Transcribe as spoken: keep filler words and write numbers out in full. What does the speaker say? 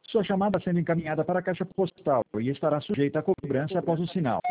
Sua chamada está sendo encaminhada para a caixa postal e estará sujeita a cobrança após o sinal.